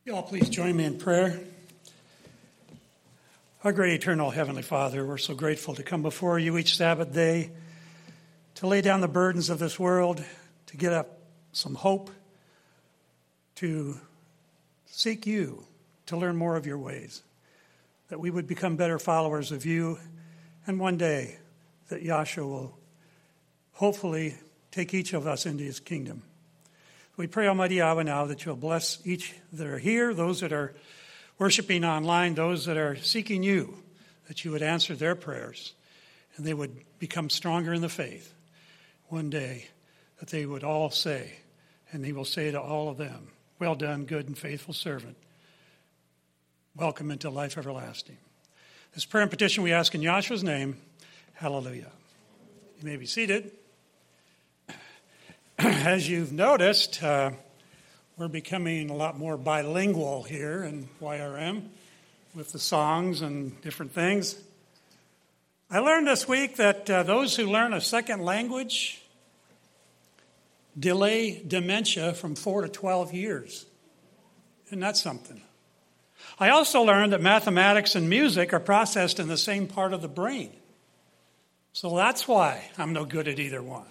You all please join me in prayer. Our great eternal Heavenly Father, we're so grateful to come before you each Sabbath day, to lay down the burdens of this world, to get up some hope, to seek you, to learn more of your ways, that we would become better followers of you, and one day that Yahshua will hopefully take each of us into his kingdom. We pray, Almighty Yahweh, now that you'll bless each that are here, those that are worshiping online, those that are seeking you, that you would answer their prayers and they would become stronger in the faith. One day that they would all say, and he will say to all of them, well done, good and faithful servant. Welcome into life everlasting. This prayer and petition we ask in Yahshua's name. Hallelujah. You may be seated. As you've noticed, we're becoming a lot more bilingual here in YRM with the songs and different things. I learned this week that those who learn a second language delay dementia from 4 to 12 years. Isn't that something? I also learned that mathematics and music are processed in the same part of the brain. So that's why I'm no good at either one.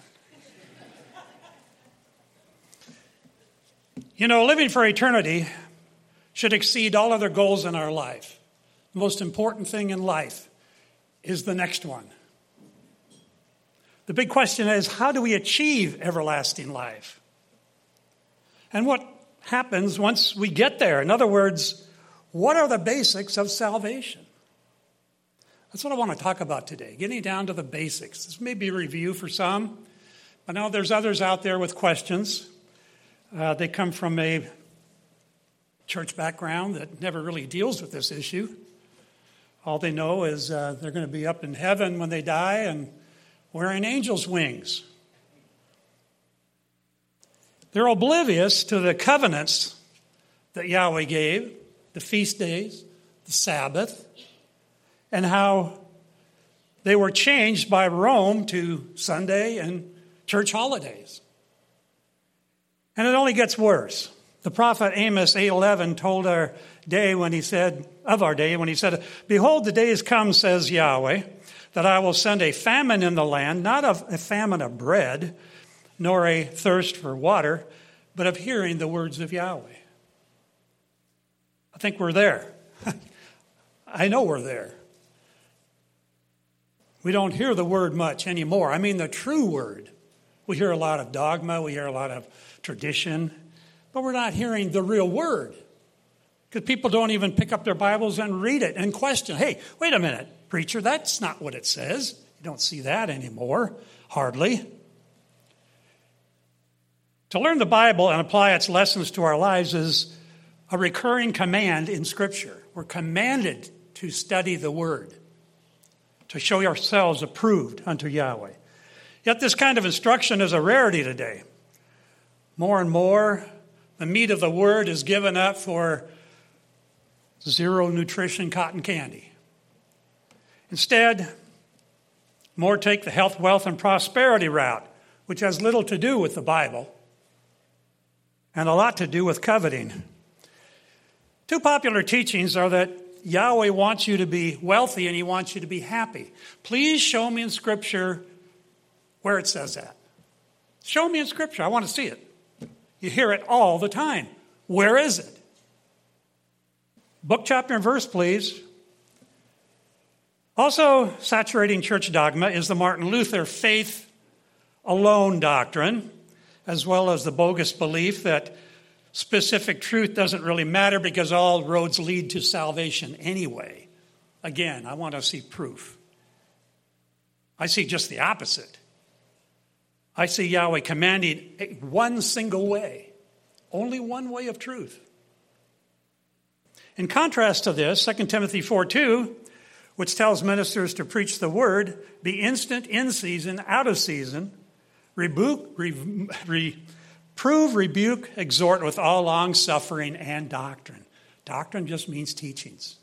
You know, living for eternity should exceed all other goals in our life. The most important thing in life is the next one. The big question is, how do we achieve everlasting life? And what happens once we get there? In other words, what are the basics of salvation? That's what I want to talk about today, getting down to the basics. This may be a review for some. I know there's others out there with questions. They come from a church background that never really deals with this issue. All they know is they're going to be up in heaven when they die and wearing angels' wings. They're oblivious to the covenants that Yahweh gave, the feast days, the Sabbath, and how they were changed by Rome to Sunday and church holidays. And it only gets worse. The prophet Amos 8:11 told our day when he said, "Behold, the days come, says Yahweh, that I will send a famine in the land, not of a famine of bread, nor a thirst for water, but of hearing the words of Yahweh." I think we're there. I know we're there. We don't hear the word much anymore. I mean the true word. We hear a lot of dogma, we hear a lot of tradition, but we're not hearing the real word. Because people don't even pick up their Bibles and read it and question, hey, wait a minute, preacher, that's not what it says. You don't see that anymore, hardly. To learn the Bible and apply its lessons to our lives is a recurring command in Scripture. We're commanded to study the Word, to show ourselves approved unto Yahweh. Yet this kind of instruction is a rarity today. More and more, the meat of the Word is given up for zero nutrition cotton candy. Instead, more take the health, wealth, and prosperity route, which has little to do with the Bible and a lot to do with coveting. Two popular teachings are that Yahweh wants you to be wealthy and he wants you to be happy. Please show me in Scripture where it says that. Show me in Scripture. I want to see it. You hear it all the time. Where is it? Book, chapter, and verse, please. Also saturating church dogma is the Martin Luther faith alone doctrine, as well as the bogus belief that specific truth doesn't really matter because all roads lead to salvation anyway. Again, I want to see proof. I see just the opposite. I see Yahweh commanding one single way, only one way of truth. In contrast to this, 2 Timothy 4:2, which tells ministers to preach the word, be instant in season, out of season, reprove, rebuke, exhort with all long suffering and doctrine. Doctrine just means teachings.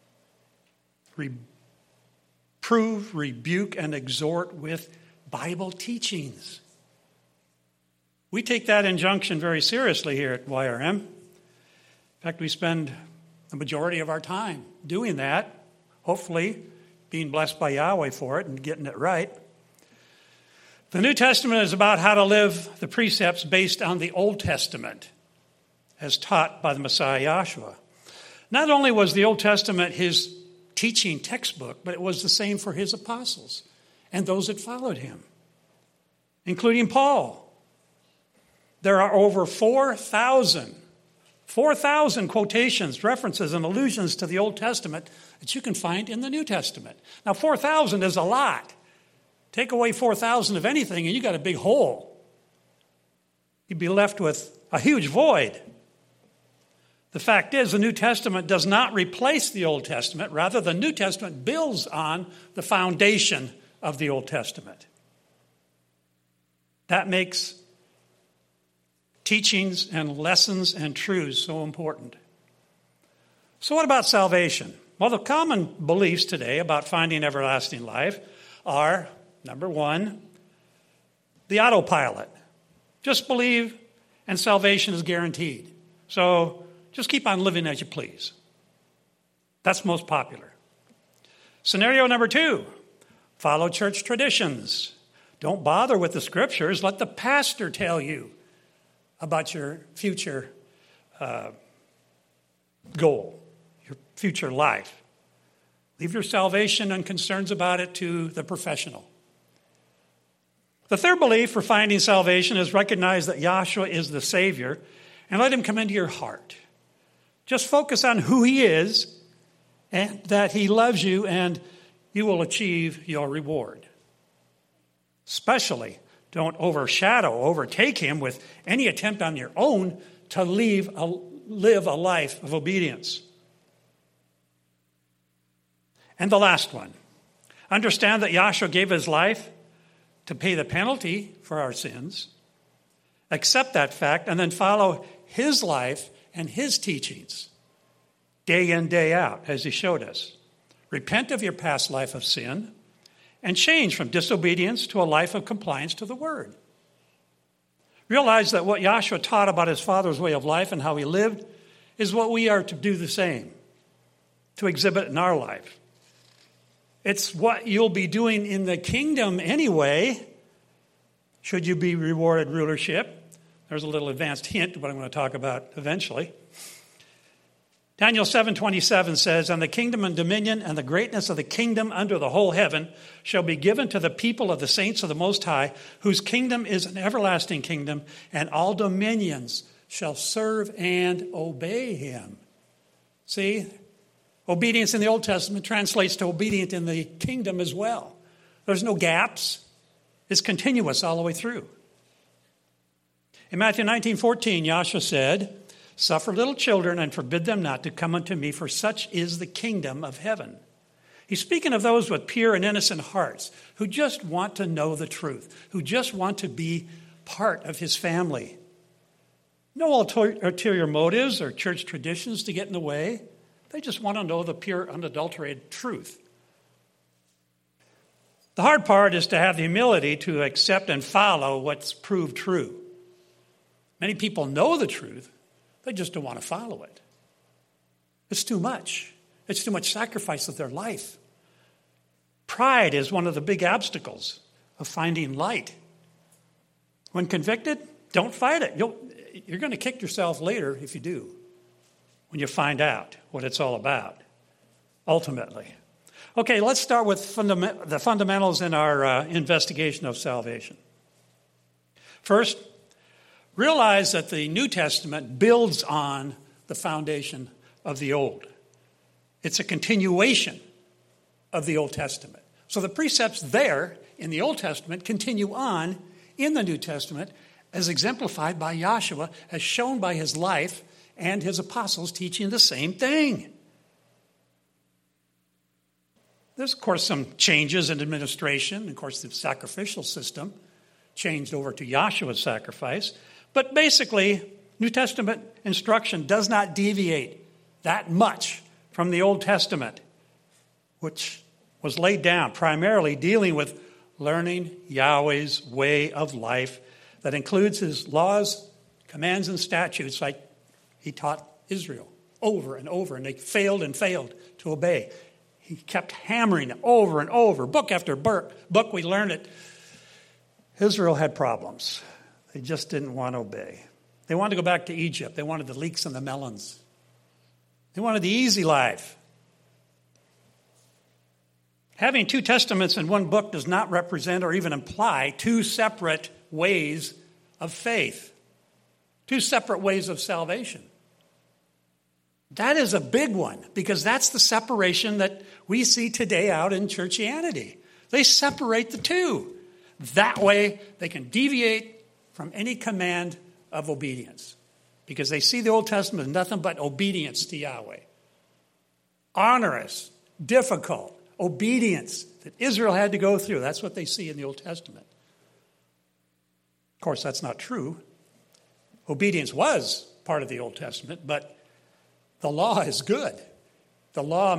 Reprove, rebuke, and exhort with Bible teachings. We take that injunction very seriously here at YRM. In fact, we spend the majority of our time doing that, hopefully being blessed by Yahweh for it and getting it right. The New Testament is about how to live the precepts based on the Old Testament, as taught by the Messiah Yahshua. Not only was the Old Testament his teaching textbook, but it was the same for his apostles and those that followed him, including Paul. There are over 4,000 quotations, references, and allusions to the Old Testament that you can find in the New Testament. Now, 4,000 is a lot. Take away 4,000 of anything, and you got a big hole. You'd be left with a huge void. The fact is, the New Testament does not replace the Old Testament. Rather, the New Testament builds on the foundation of the Old Testament. That makes teachings and lessons and truths so important. So what about salvation? Well, the common beliefs today about finding everlasting life are, number one, the autopilot. Just believe and salvation is guaranteed. So just keep on living as you please. That's most popular. Scenario number two, follow church traditions. Don't bother with the scriptures. Let the pastor tell you about your future goal, your future life. Leave your salvation and concerns about it to the professional. The third belief for finding salvation is recognize that Yahshua is the Savior and let him come into your heart. Just focus on who he is and that he loves you and you will achieve your reward. Especially, don't overtake him with any attempt on your own to live a life of obedience. And the last one, understand that Yahshua gave his life to pay the penalty for our sins. Accept that fact and then follow his life and his teachings day in, day out, as he showed us. Repent of your past life of sin and change from disobedience to a life of compliance to the word. Realize that what Yahshua taught about his Father's way of life and how he lived is what we are to do the same, to exhibit in our life. It's what you'll be doing in the kingdom anyway, should you be rewarded rulership. There's a little advanced hint of what I'm going to talk about eventually. Daniel 7:27 says, "And the kingdom and dominion and the greatness of the kingdom under the whole heaven shall be given to the people of the saints of the Most High, whose kingdom is an everlasting kingdom, and all dominions shall serve and obey him." See, obedience in the Old Testament translates to obedience in the kingdom as well. There's no gaps. It's continuous all the way through. In Matthew 19:14, Yahshua said, "Suffer little children and forbid them not to come unto me, for such is the kingdom of heaven." He's speaking of those with pure and innocent hearts who just want to know the truth, who just want to be part of his family. No ulterior motives or church traditions to get in the way. They just want to know the pure, unadulterated truth. The hard part is to have the humility to accept and follow what's proved true. Many people know the truth. They just don't want to follow it. It's too much. It's too much sacrifice of their life. Pride is one of the big obstacles of finding light. When convicted, don't fight it. You're going to kick yourself later if you do, when you find out what it's all about, ultimately. Okay, let's start with the fundamentals in our investigation of salvation. First, realize that the New Testament builds on the foundation of the Old. It's a continuation of the Old Testament. So the precepts there in the Old Testament continue on in the New Testament as exemplified by Yahshua, as shown by his life and his apostles teaching the same thing. There's, of course, some changes in administration. Of course, the sacrificial system changed over to Yahshua's sacrifice. But basically, New Testament instruction does not deviate that much from the Old Testament, which was laid down primarily dealing with learning Yahweh's way of life that includes his laws, commands, and statutes like he taught Israel over and over, and they failed and failed to obey. He kept hammering it over and over. Book after book, we learned it. Israel had problems. They just didn't want to obey. They wanted to go back to Egypt. They wanted the leeks and the melons. They wanted the easy life. Having two testaments in one book does not represent or even imply two separate ways of faith, two separate ways of salvation. That is a big one, because that's the separation that we see today out in churchianity. They separate the two. That way they can deviate from any command of obedience, because they see the Old Testament as nothing but obedience to Yahweh. Onerous, difficult obedience that Israel had to go through. That's what they see in the Old Testament. Of course, that's not true. Obedience was part of the Old Testament, but the law is good. The law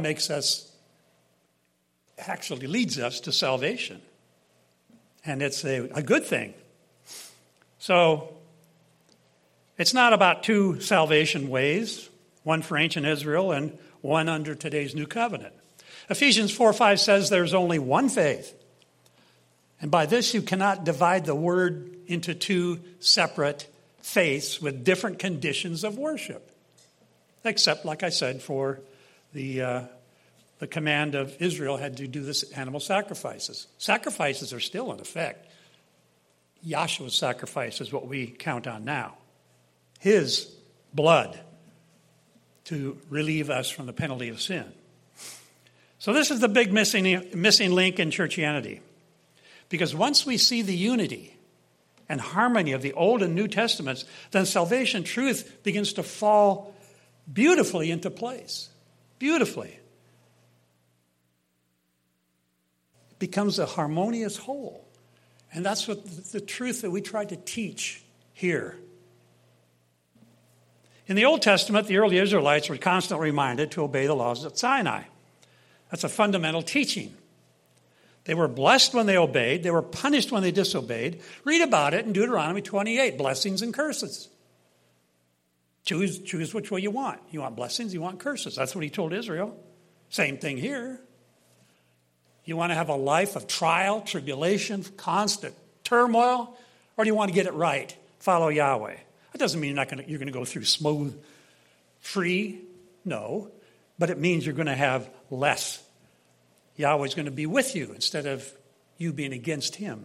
actually leads us to salvation. And it's a good thing. So, it's not about two salvation ways, one for ancient Israel and one under today's new covenant. Ephesians 4:5 says there's only one faith. And by this you cannot divide the word into two separate faiths with different conditions of worship. Except, like I said, for the command of Israel had to do this animal sacrifices. Sacrifices are still in effect. Yahshua's sacrifice is what we count on now. His blood to relieve us from the penalty of sin. So this is the big missing link in churchianity. Because once we see the unity and harmony of the Old and New Testaments, then salvation truth begins to fall beautifully into place. Beautifully. It becomes a harmonious whole. And that's what the truth that we try to teach here. In the Old Testament, the early Israelites were constantly reminded to obey the laws at Sinai. That's a fundamental teaching. They were blessed when they obeyed. They were punished when they disobeyed. Read about it in Deuteronomy 28, blessings and curses. Choose which way you want. You want blessings, you want curses. That's what he told Israel. Same thing here. You want to have a life of trial, tribulation, constant turmoil, or do you want to get it right? Follow Yahweh. That doesn't mean you're going to go through smooth, free. No. But it means you're going to have less. Yahweh's going to be with you instead of you being against him.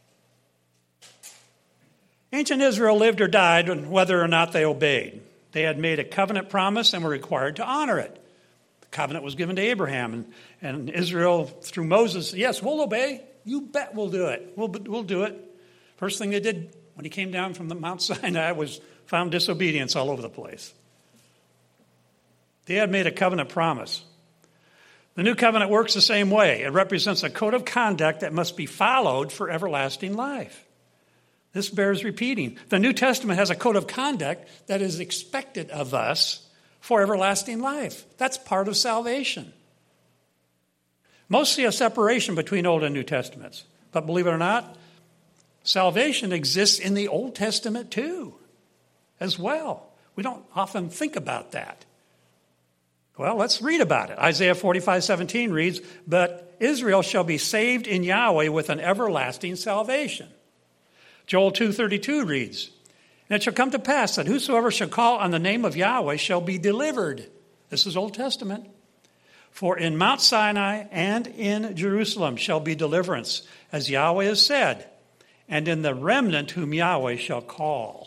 Ancient Israel lived or died whether or not they obeyed. They had made a covenant promise and were required to honor it. The covenant was given to Abraham, and Israel, through Moses, yes, we'll obey. You bet we'll do it. We'll do it. First thing they did when he came down from the Mount Sinai was found disobedience all over the place. They had made a covenant promise. The new covenant works the same way. It represents a code of conduct that must be followed for everlasting life. This bears repeating. The New Testament has a code of conduct that is expected of us for everlasting life. That's part of salvation. Most see a separation between Old and New Testaments. But believe it or not, salvation exists in the Old Testament too, as well. We don't often think about that. Well, let's read about it. Isaiah 45:17 reads, "But Israel shall be saved in Yahweh with an everlasting salvation." Joel 2:32 reads, "And it shall come to pass that whosoever shall call on the name of Yahweh shall be delivered." This is Old Testament. "For in Mount Sinai and in Jerusalem shall be deliverance, as Yahweh has said, and in the remnant whom Yahweh shall call."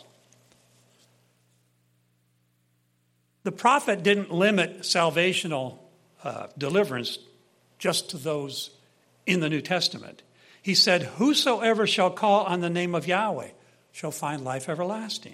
The prophet didn't limit salvational deliverance just to those in the New Testament. He said, "Whosoever shall call on the name of Yahweh shall find life everlasting."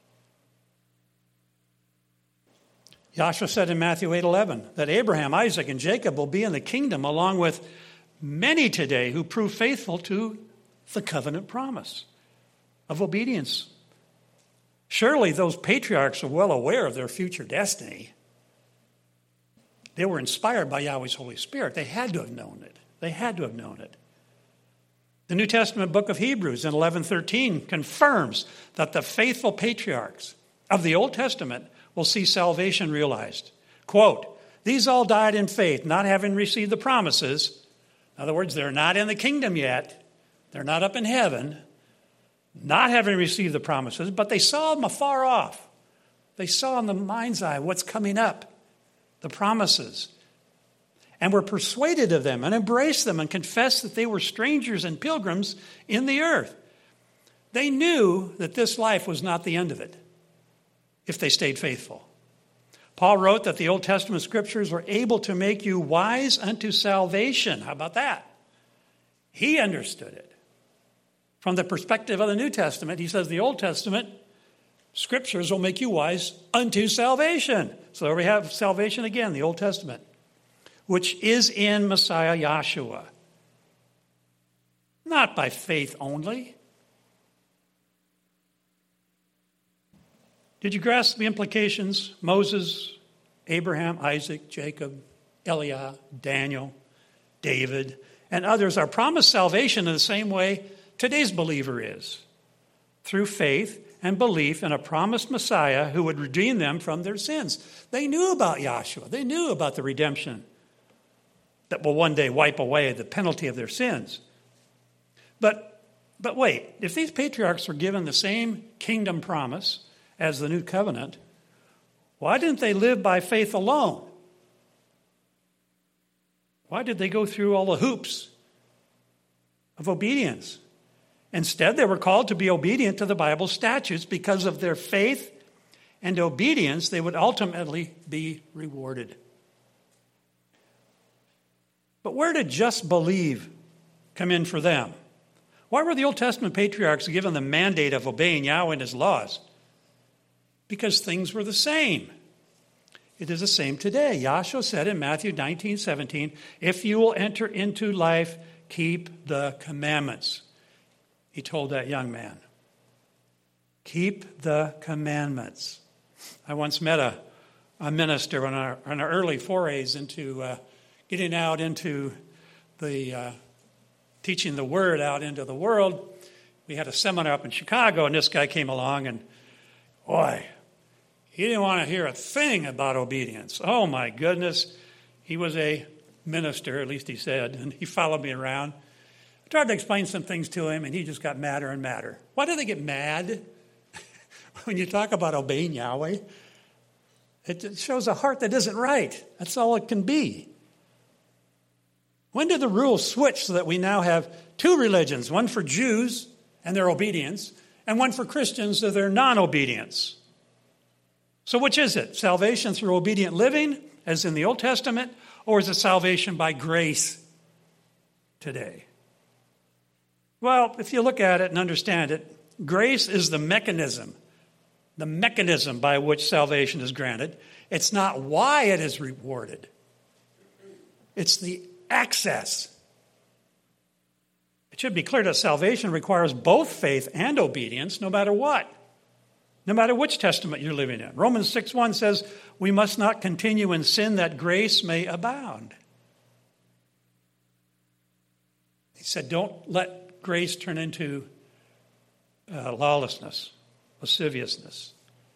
Yahshua said in Matthew 8:11 that Abraham, Isaac, and Jacob will be in the kingdom along with many today who prove faithful to the covenant promise of obedience. Surely those patriarchs are well aware of their future destiny. They were inspired by Yahweh's Holy Spirit. They had to have known it. They had to have known it. The New Testament book of Hebrews in 11:13 confirms that the faithful patriarchs of the Old Testament will see salvation realized. Quote, these all died in faith, not having received the promises. In other words, they're not in the kingdom yet. They're not up in heaven, not having received the promises, but they saw them afar off. They saw in the mind's eye what's coming up, the promises, and were persuaded of them and embraced them and confessed that they were strangers and pilgrims in the earth. They knew that this life was not the end of it if they stayed faithful. Paul wrote that the Old Testament scriptures were able to make you wise unto salvation. How about that? He understood it. From the perspective of the New Testament, he says the Old Testament scriptures will make you wise unto salvation. So there we have salvation again, the Old Testament, which is in Messiah Yahshua. Not by faith only. Did you grasp the implications? Moses, Abraham, Isaac, Jacob, Eliah, Daniel, David, and others are promised salvation in the same way today's believer is, through faith and belief in a promised Messiah who would redeem them from their sins. They knew about Yahshua. They knew about the redemption that will one day wipe away the penalty of their sins. But wait, if these patriarchs were given the same kingdom promise as the new covenant, why didn't they live by faith alone? Why did they go through all the hoops of obedience? Instead, they were called to be obedient to the Bible's statutes because of their faith and obedience. They would ultimately be rewarded. But where did just believe come in for them? Why were the Old Testament patriarchs given the mandate of obeying Yahweh and his laws? Because things were the same. It is the same today. Yahshua said in Matthew 19:17, if you will enter into life, keep the commandments. He told that young man. Keep the commandments. I once met a minister on our early forays into getting out into the teaching the word out into the world. We had a seminar up in Chicago, and this guy came along, and boy, he didn't want to hear a thing about obedience. Oh, my goodness. He was a minister, at least he said, and he followed me around. I tried to explain some things to him, and he just got madder and madder. Why do they get mad when you talk about obeying Yahweh? It shows a heart that isn't right. That's all it can be. When did the rules switch so that we now have two religions, one for Jews and their obedience, and one for Christians and their non-obedience? So which is it? Salvation through obedient living, as in the Old Testament, or is it salvation by grace today? Well, if you look at it and understand it, grace is the mechanism by which salvation is granted. It's not why it is rewarded. It's the access. It should be clear that salvation requires both faith and obedience, no matter what. No matter which testament you're living in. Romans 6:1 says, we must not continue in sin that grace may abound. He said, don't let grace turn into lawlessness, lasciviousness.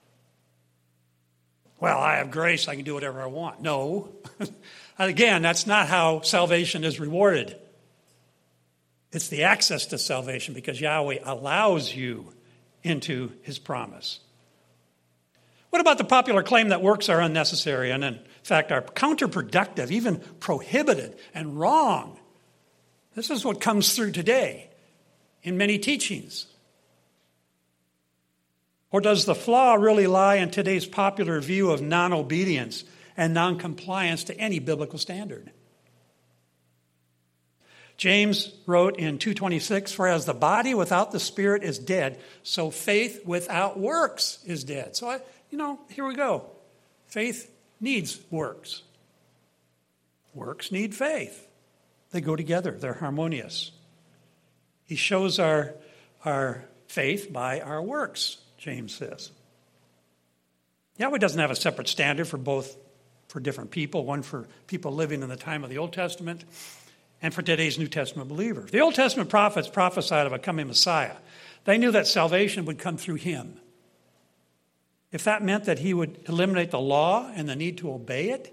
Well, I have grace, I can do whatever I want. No. Again, that's not how salvation is rewarded. It's the access to salvation because Yahweh allows you into his promise. What about the popular claim that works are unnecessary and in fact are counterproductive, even prohibited and wrong? This is what comes through today in many teachings. Or does the flaw really lie in today's popular view of non-obedience and non-compliance to any biblical standard? James wrote in 2:26, for as the body without the spirit is dead, so faith without works is dead. So, here we go. Faith needs works. Works need faith. They go together. They're harmonious. He shows our faith by our works, James says. Yahweh doesn't have a separate standard for different people, one for people living in the time of the Old Testament and for today's New Testament believers. The Old Testament prophets prophesied of a coming Messiah. They knew that salvation would come through him. if that meant that he would eliminate the law and the need to obey it,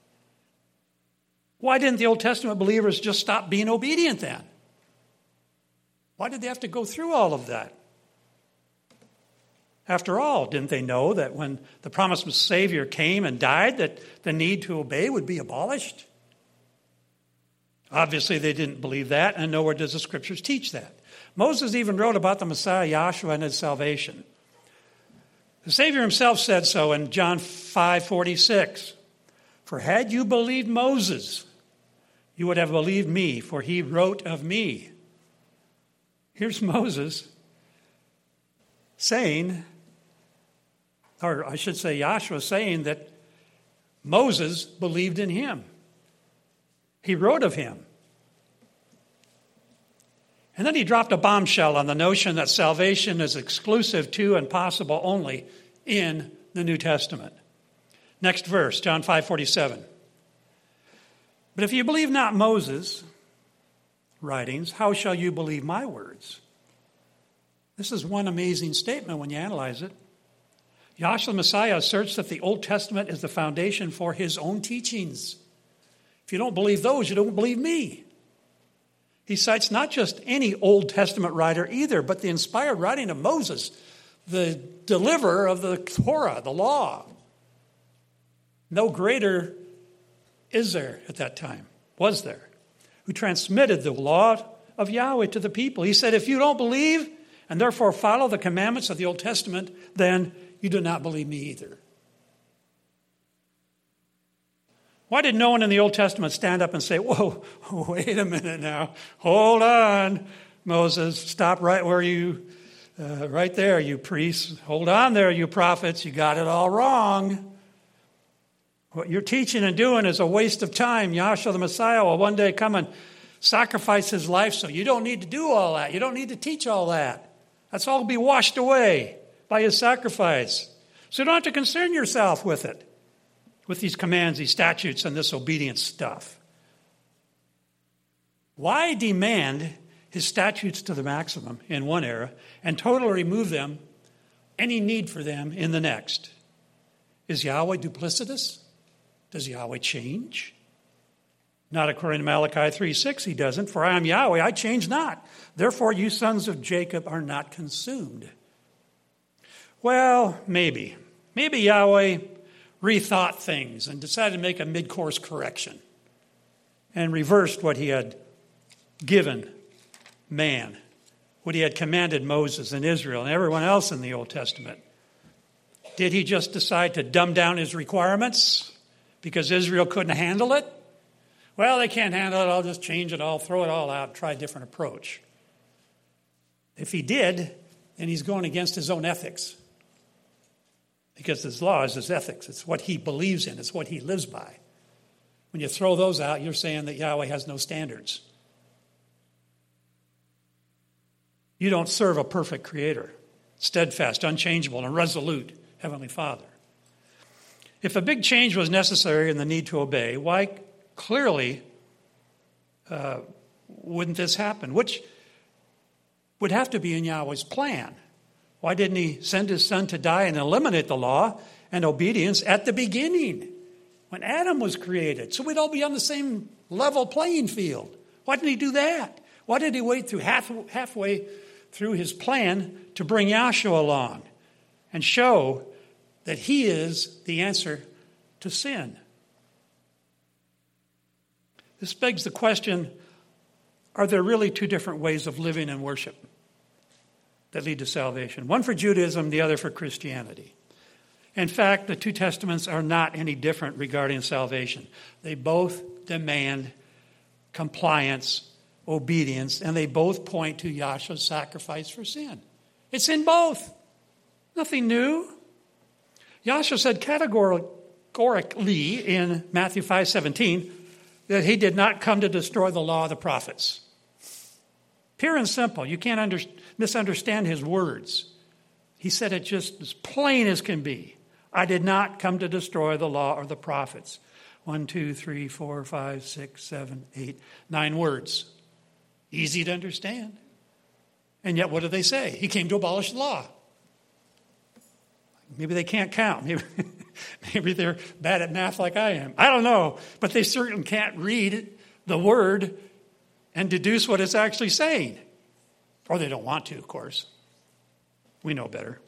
why didn't the Old Testament believers just stop being obedient then? Why did they have to go through all of that? After all, didn't they know that when the promised Savior came and died, that the need to obey would be abolished? Obviously, they didn't believe that, and nowhere does the Scriptures teach that. Moses even wrote about the Messiah, Yahshua, and his salvation. The Savior himself said so in John 5:46. For had you believed Moses, you would have believed me, for he wrote of me. Here's Moses saying, or I should say Yahshua saying that Moses believed in him. He wrote of him. And then he dropped a bombshell on the notion that salvation is exclusive to and possible only in the New Testament. Next verse, John 5:47. But if you believe not Moses' writings, how shall you believe my words? This is one amazing statement when you analyze it. Yahshua the Messiah asserts that the Old Testament is the foundation for his own teachings. If you don't believe those, you don't believe me. He cites not just any Old Testament writer either, but the inspired writing of Moses, the deliverer of the Torah, the law. No greater is there at that time, was there, who transmitted the law of Yahweh to the people. He said, if you don't believe and therefore follow the commandments of the Old Testament, then you do not believe me either. Why did no one in the Old Testament stand up and say, whoa, wait a minute now. Hold on, Moses. Stop right where you, right there, you priests. Hold on there, you prophets. You got it all wrong. What you're teaching and doing is a waste of time. Yahshua the Messiah will one day come and sacrifice his life, so you don't need to do all that. You don't need to teach all that. That's all be washed away by his sacrifice. So you don't have to concern yourself with it, with these commands, these statutes, and this obedience stuff. Why demand his statutes to the maximum in one era and totally remove them, any need for them in the next? Is Yahweh duplicitous? Does Yahweh change? Not according to Malachi 3:6, he doesn't. For I am Yahweh, I change not. Therefore you sons of Jacob are not consumed. Well, maybe. Maybe Yahweh rethought things and decided to make a mid-course correction and reversed what he had given man, what he had commanded Moses and Israel and everyone else in the Old Testament. Did he just decide to dumb down his requirements because Israel couldn't handle it? Well, they can't handle it. I'll just change it all, throw it all out, try a different approach. If he did, then he's going against his own ethics. Because his law is his ethics. It's what he believes in. It's what he lives by. When you throw those out, you're saying that Yahweh has no standards. You don't serve a perfect creator, steadfast, unchangeable, and resolute Heavenly Father. If a big change was necessary in the need to obey, why clearly wouldn't this happen? Which would have to be in Yahweh's plan. Why didn't he send his son to die and eliminate the law and obedience at the beginning when Adam was created? So we'd all be on the same level playing field. Why didn't he do that? Why did he wait through halfway through his plan to bring Yahshua along and show that he is the answer to sin? This begs the question, are there really two different ways of living and worship that lead to salvation? One for Judaism, the other for Christianity. In fact, the two testaments are not any different regarding salvation. They both demand compliance, obedience, and they both point to Yahshua's sacrifice for sin. It's in both. Nothing new. Yahshua said categorically in Matthew 5:17 that he did not come to destroy the law of the prophets. Pure and simple. You can't misunderstand his words. He said it just as plain as can be. I did not come to destroy the law or the prophets. 1, 2, 3, 4, 5, 6, 7, 8, 9 words. Easy to understand. And yet what do they say? He came to abolish the law. Maybe they can't count. Maybe they're bad at math like I am. I don't know. But they certainly can't read the word and deduce what it's actually saying. Or they don't want to, of course. We know better.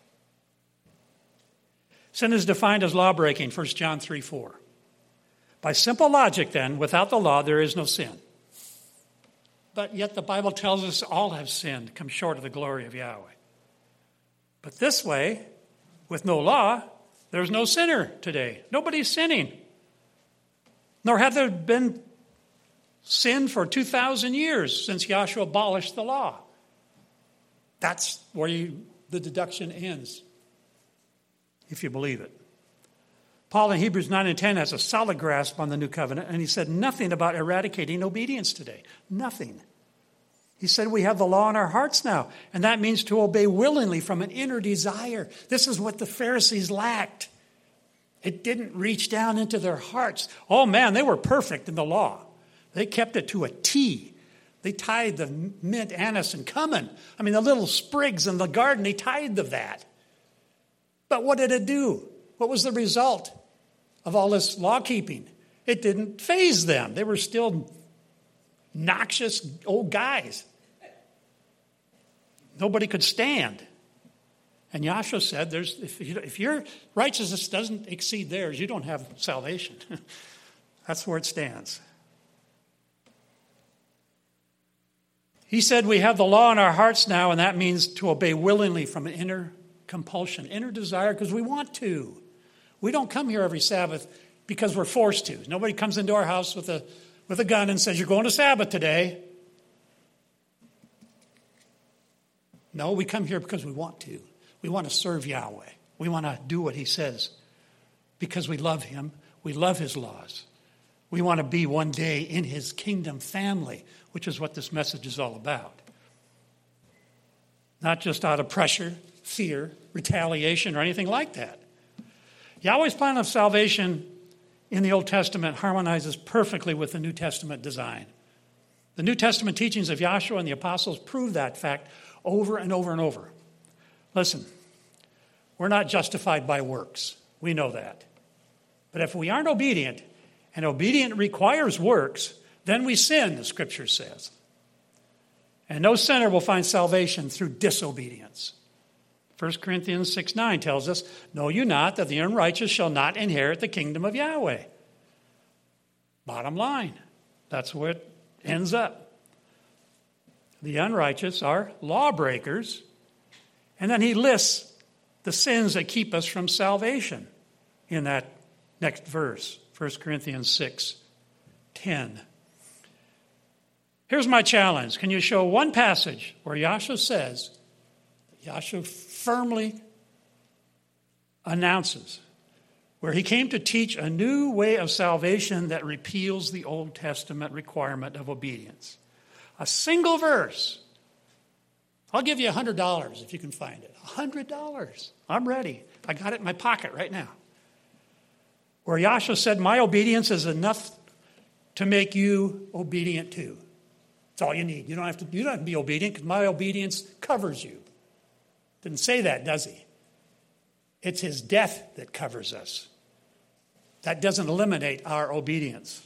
Sin is defined as law-breaking, 1 John 3:4. By simple logic, then, without the law, there is no sin. But yet the Bible tells us all have sinned, come short of the glory of Yahweh. But this way, with no law, there's no sinner today. Nobody's sinning. Nor have there been sin for 2,000 years since Yahshua abolished the law. That's where the deduction ends, if you believe it. Paul in Hebrews 9 and 10 has a solid grasp on the new covenant, and he said nothing about eradicating obedience today. Nothing. He said we have the law in our hearts now, and that means to obey willingly from an inner desire. This is what the Pharisees lacked. It didn't reach down into their hearts. Oh man, they were perfect in the law. They kept it to a T. They tied the mint, anise, and cumin. I mean, the little sprigs in the garden, they tied of that. But what did it do? What was the result of all this law keeping? It didn't faze them. They were still noxious old guys. Nobody could stand. And Yahshua said, if your righteousness doesn't exceed theirs, you don't have salvation. That's where it stands. He said we have the law in our hearts now, and that means to obey willingly from an inner compulsion, inner desire, because we want to. We don't come here every Sabbath because we're forced to. Nobody comes into our house with a gun and says, you're going to Sabbath today. No, we come here because we want to. We want to serve Yahweh. We want to do what he says because we love him. We love his laws. We want to be one day in his kingdom family, which is what this message is all about. Not just out of pressure, fear, retaliation, or anything like that. Yahweh's plan of salvation in the Old Testament harmonizes perfectly with the New Testament design. The New Testament teachings of Yahshua and the apostles prove that fact over and over and over. Listen, we're not justified by works. We know that. But if we aren't obedient, and obedient requires works, then we sin, the Scripture says. And no sinner will find salvation through disobedience. 1 Corinthians 6:9 tells us, know you not that the unrighteous shall not inherit the kingdom of Yahweh. Bottom line, that's where it ends up. The unrighteous are lawbreakers. And then he lists the sins that keep us from salvation in that next verse, 1 Corinthians 6:10. Here's my challenge. Can you show one passage where Yahshua says, Yahshua firmly announces, where he came to teach a new way of salvation that repeals the Old Testament requirement of obedience? A single verse. I'll give you $100 if you can find it. $100. I'm ready. I got it in my pocket right now. Where Yahshua said, my obedience is enough to make you obedient too. That's all you need. You don't have to be obedient because my obedience covers you. Didn't say that, does he? It's his death that covers us. That doesn't eliminate our obedience.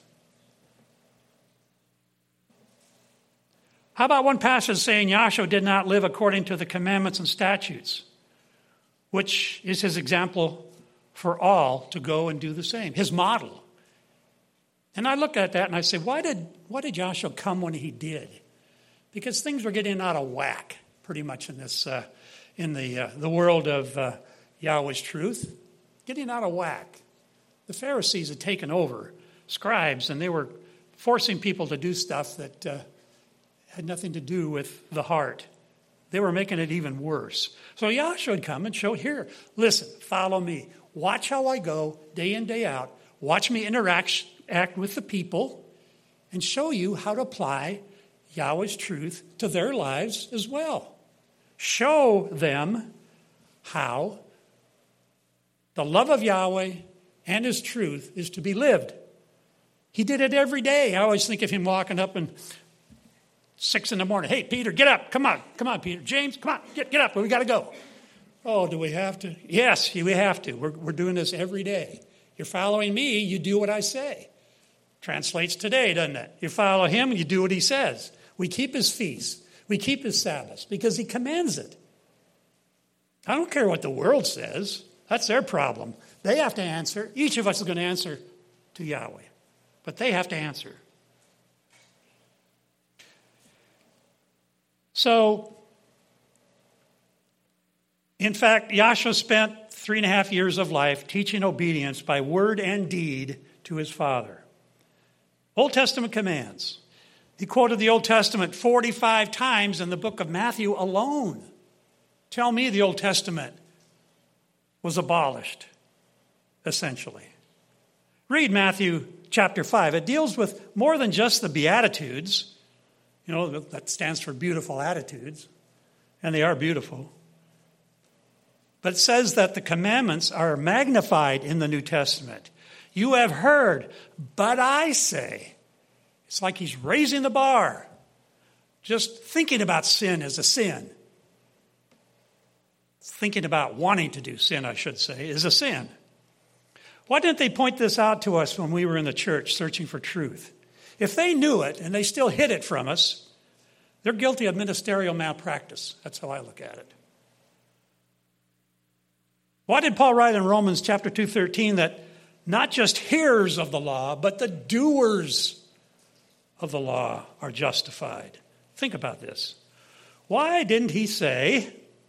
How about one passage saying Yahshua did not live according to the commandments and statutes, which is his example for all to go and do the same, his model. And I look at that and I say, why did Yahshua come when he did? Because things were getting out of whack pretty much in this in the world of Yahweh's truth, getting out of whack. The Pharisees had taken over, scribes, and they were forcing people to do stuff that had nothing to do with the heart. They were making it even worse. So Yahshua would come and show, here, listen, follow me. Watch how I go day in, day out. Watch me act with the people and show you how to apply Yahweh's truth to their lives as well. Show them how the love of Yahweh and his truth is to be lived. He did it every day. I always think of him walking up and 6 a.m. Hey, Peter, get up. Come on, Peter. James, come on, get up. We got to go. Oh, do we have to? Yes, we have to. We're doing this every day. You're following me, you do what I say. Translates today, doesn't it? You follow him, you do what he says. We keep his feasts. We keep his Sabbaths because he commands it. I don't care what the world says. That's their problem. They have to answer. Each of us is going to answer to Yahweh. But they have to answer. So, in fact, Yahshua spent 3.5 years of life teaching obedience by word and deed to his Father. Old Testament commands. He quoted the Old Testament 45 times in the book of Matthew alone. Tell me the Old Testament was abolished, essentially. Read Matthew chapter 5. It deals with more than just the Beatitudes. You know, that stands for beautiful attitudes, and they are beautiful. But it says that the commandments are magnified in the New Testament. You have heard, but I say. It's like he's raising the bar. Just thinking about sin is a sin. Thinking about wanting to do sin, I should say, is a sin. Why didn't they point this out to us when we were in the church searching for truth? If they knew it and they still hid it from us, they're guilty of ministerial malpractice. That's how I look at it. Why did Paul write in Romans chapter 2:13 that not just hearers of the law, but the doers of the law are justified? Think about this. Why didn't he say,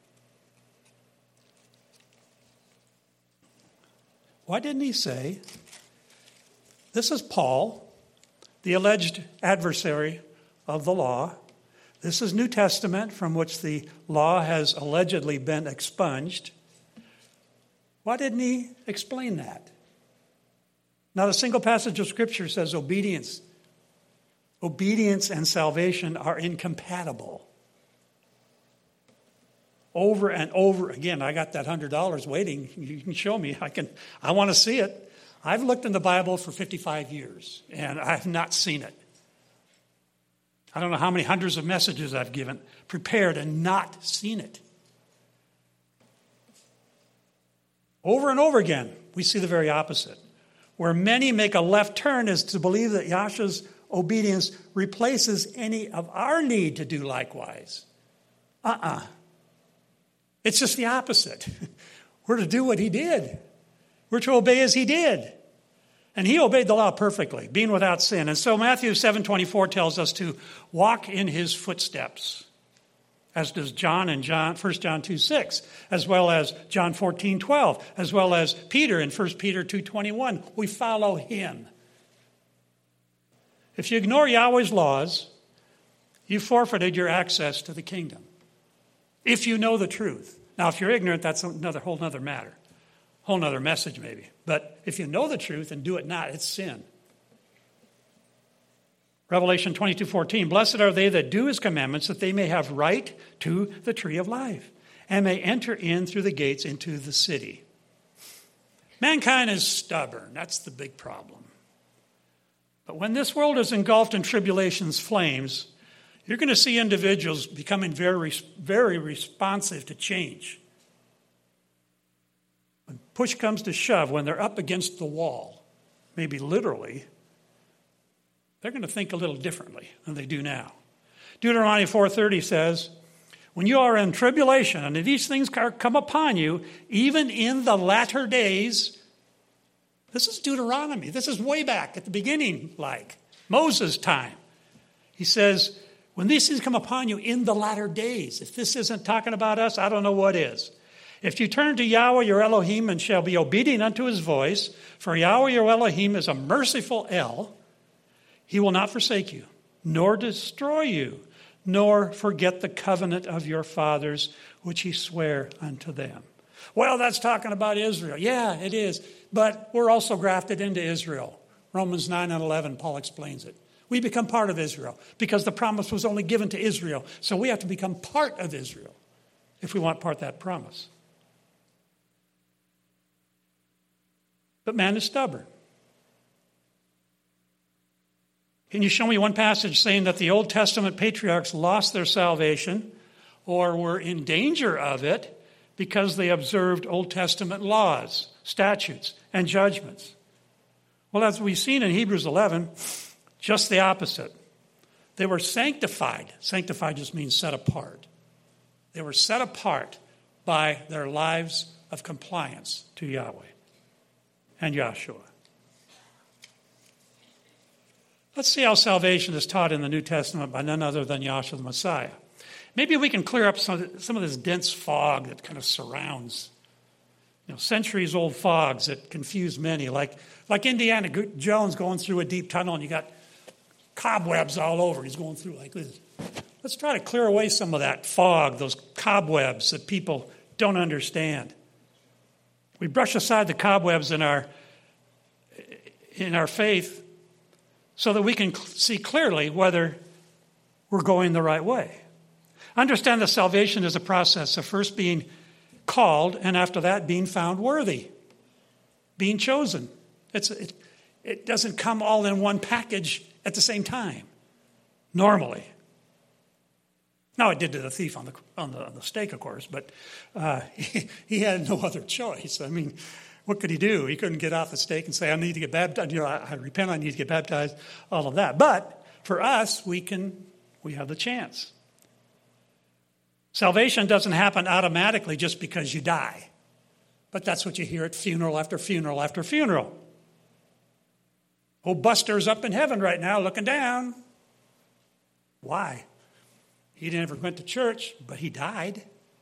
this is Paul, the alleged adversary of the law. This is New Testament from which the law has allegedly been expunged. Why didn't he explain that? Not a single passage of Scripture says obedience and salvation are incompatible. Over and over again, I got that $100 waiting. You can show me. I want to see it. I've looked in the Bible for 55 years, and I've not seen it. I don't know how many hundreds of messages I've given, prepared, and not seen it. Over and over again, we see the very opposite. Where many make a left turn is to believe that Yahshua's obedience replaces any of our need to do likewise. It's just the opposite. We're to do what he did. We're to obey as he did. And he obeyed the law perfectly, being without sin. And so Matthew 7:24 tells us to walk in his footsteps, as does John in 1 John 2:6, as well as John 14:12, as well as Peter in 1 Peter 2:21. We follow him. If you ignore Yahweh's laws, you forfeited your access to the kingdom. If you know the truth. Now, if you're ignorant, that's another whole other matter. Whole other message, maybe. But if you know the truth and do it not, it's sin. Revelation 22:14, blessed are they that do his commandments, that they may have right to the tree of life, and may enter in through the gates into the city. Mankind is stubborn. That's the big problem. But when this world is engulfed in tribulation's flames, you're going to see individuals becoming very, very responsive to change. When push comes to shove, when they're up against the wall, maybe literally, they're going to think a little differently than they do now. Deuteronomy 4:30 says, when you are in tribulation, and if these things come upon you, even in the latter days, this is Deuteronomy. This is way back at the beginning, like Moses' time. He says, when these things come upon you in the latter days, if this isn't talking about us, I don't know what is. If you turn to Yahweh your Elohim and shall be obedient unto his voice, for Yahweh your Elohim is a merciful El, he will not forsake you, nor destroy you, nor forget the covenant of your fathers, which he sware unto them. Well, that's talking about Israel. Yeah, it is. But we're also grafted into Israel. Romans 9 and 11, Paul explains it. We become part of Israel because the promise was only given to Israel. So we have to become part of Israel if we want part of that promise. But man is stubborn. Can you show me one passage saying that the Old Testament patriarchs lost their salvation or were in danger of it because they observed Old Testament laws, statutes, and judgments. Well, as we've seen in Hebrews 11, just the opposite. They were sanctified. Sanctified just means set apart. They were set apart by their lives of compliance to Yahweh and Yahshua. Let's see how salvation is taught in the New Testament by none other than Yahshua the Messiah. Maybe we can clear up some of this dense fog that kind of surrounds, centuries-old fogs that confuse many, like Indiana Jones going through a deep tunnel and you got cobwebs all over. He's going through like this. Let's try to clear away some of that fog, those cobwebs that people don't understand. We brush aside the cobwebs in our faith so that we can see clearly whether we're going the right way. Understand that salvation is a process of first being called and after that being found worthy, being chosen. It doesn't come all in one package at the same time, normally. Now, it did to the thief on the stake, of course, but he had no other choice. I mean, what could he do? He couldn't get off the stake and say, I need to get baptized. I repent, I need to get baptized, all of that. But for us, we have the chance. Salvation doesn't happen automatically just because you die. But that's what you hear at funeral after funeral after funeral. Old Buster's up in heaven right now looking down. Why? He never went to church, but he died.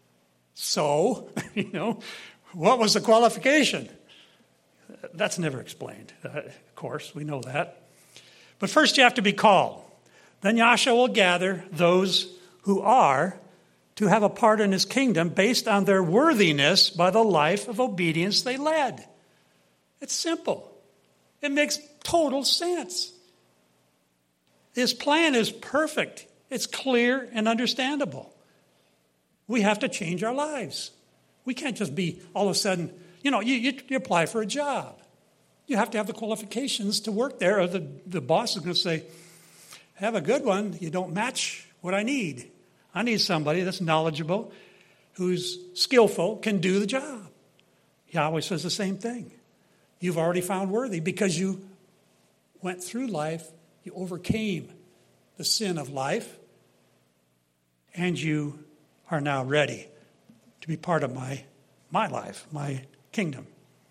So, what was the qualification? That's never explained. Of course, we know that. But first you have to be called. Then Yahshua will gather those who are to have a part in his kingdom based on their worthiness by the life of obedience they led. It's simple. It makes total sense. His plan is perfect. It's clear and understandable. We have to change our lives. We can't just be all of a sudden, you apply for a job. You have to have the qualifications to work there, or the boss is going to say, have a good one. You don't match what I need. I need somebody that's knowledgeable, who's skillful, can do the job. Yahweh says the same thing. You've already found worthy because you went through life, you overcame the sin of life, and you are now ready to be part of my life, my kingdom.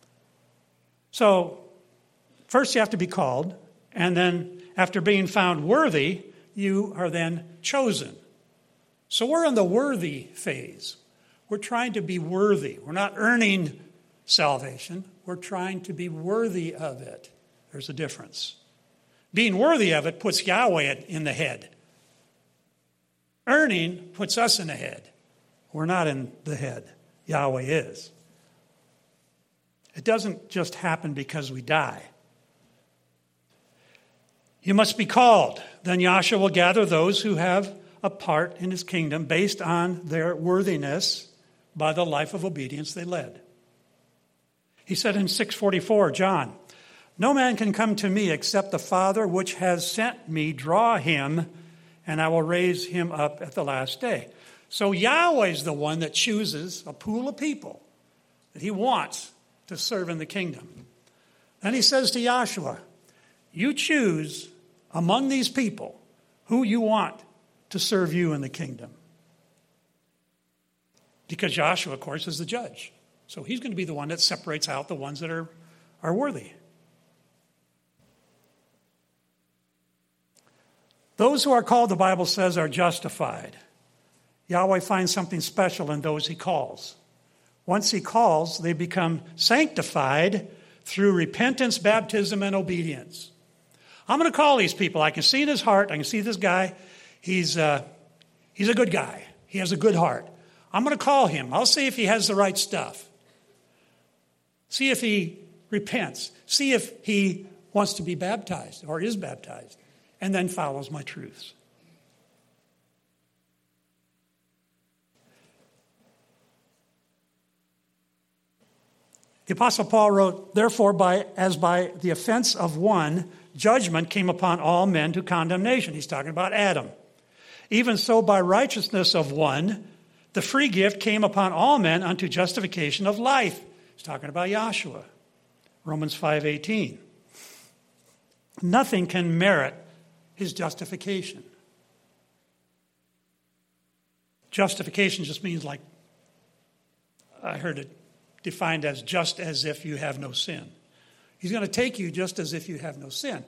So, first you have to be called, and then after being found worthy, you are then chosen. So we're in the worthy phase. We're trying to be worthy. We're not earning salvation. We're trying to be worthy of it. There's a difference. Being worthy of it puts Yahweh in the head. Earning puts us in the head. We're not in the head. Yahweh is. It doesn't just happen because we die. You must be called. Then Yahshua will gather those who have a part in his kingdom based on their worthiness by the life of obedience they led. He said in 6:44, John, no man can come to me except the Father which has sent me draw him, and I will raise him up at the last day. So Yahweh's the one that chooses a pool of people that he wants to serve in the kingdom. Then he says to Yahshua, you choose among these people who you want to serve you in the kingdom. Because Yahshua, of course, is the judge. So he's going to be the one that separates out the ones that are worthy. Those who are called, the Bible says, are justified. Yahweh finds something special in those he calls. Once he calls, they become sanctified through repentance, baptism, and obedience. I'm going to call these people. I can see in his heart. I can see this guy. He's a good guy. He has a good heart. I'm going to call him. I'll see if he has the right stuff. See if he repents. See if he wants to be baptized or is baptized. And then follows my truths. The Apostle Paul wrote, therefore, as by the offense of one, judgment came upon all men to condemnation. He's talking about Adam. Even so, by righteousness of one, The free gift came upon all men unto justification of life. He's talking about Yahshua. Romans 5:18. Nothing can merit his justification. Justification just means, like, I heard it defined as just as if you have no sin. He's going to take you just as if you have no sin.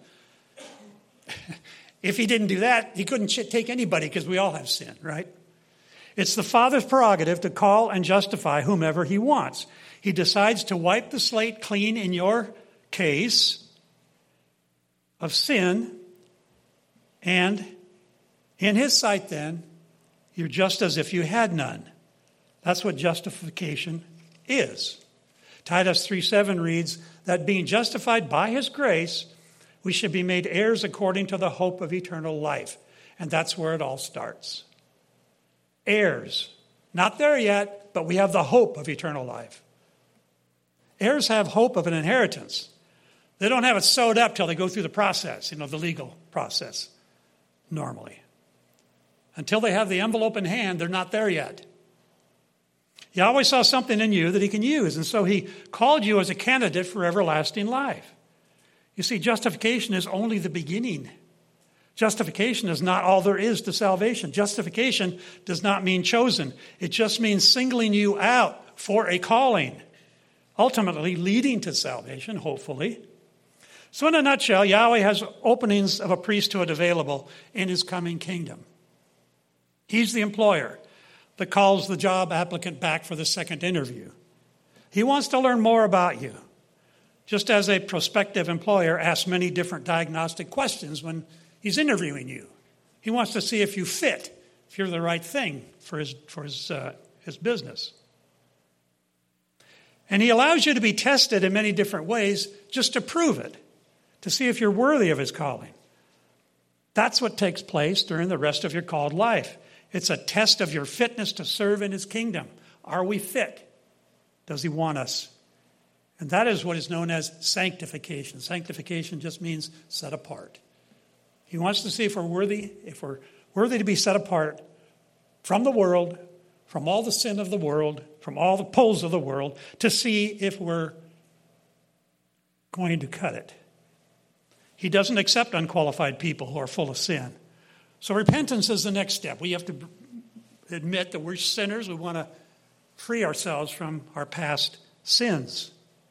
If he didn't do that, he couldn't take anybody because we all have sin, right? It's the Father's prerogative to call and justify whomever he wants. He decides to wipe the slate clean in your case of sin, and in his sight then, you're just as if you had none. That's what justification is. Titus 3:7 reads that being justified by his grace, we should be made heirs according to the hope of eternal life. And that's where it all starts. Heirs. Not there yet, but we have the hope of eternal life. Heirs have hope of an inheritance. They don't have it sewed up till they go through the process, the legal process, normally. Until they have the envelope in hand, they're not there yet. Yahweh saw something in you that he can use, and so he called you as a candidate for everlasting life. You see, justification is only the beginning. Justification is not all there is to salvation. Justification does not mean chosen. It just means singling you out for a calling, ultimately leading to salvation, hopefully. So in a nutshell, Yahweh has openings of a priesthood available in his coming kingdom. He's the employer that calls the job applicant back for the second interview. He wants to learn more about you, just as a prospective employer asks many different diagnostic questions when he's interviewing you. He wants to see if you fit, if you're the right thing for his business. And he allows you to be tested in many different ways just to prove it, to see if you're worthy of his calling. That's what takes place during the rest of your called life. It's a test of your fitness to serve in his kingdom. Are we fit? Does he want us? And that is what is known as sanctification. Sanctification just means set apart. He wants to see if we're worthy to be set apart from the world, from all the sin of the world, from all the pulls of the world, to see if we're going to cut it. He doesn't accept unqualified people who are full of sin. So repentance is the next step. We have to admit that we're sinners. We want to free ourselves from our past sins.